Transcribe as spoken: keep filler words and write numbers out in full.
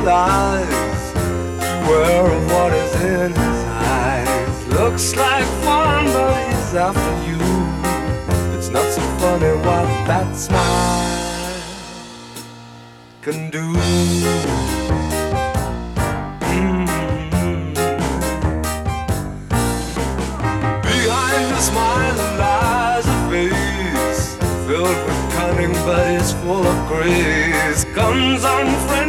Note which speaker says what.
Speaker 1: realize beware of what is in his eyes. Looks like fun, but he's after you. It's not so funny what that smile can do. Mm-hmm. Behind the smile lies a face filled with cunning, but it's full of grace. Guns on friends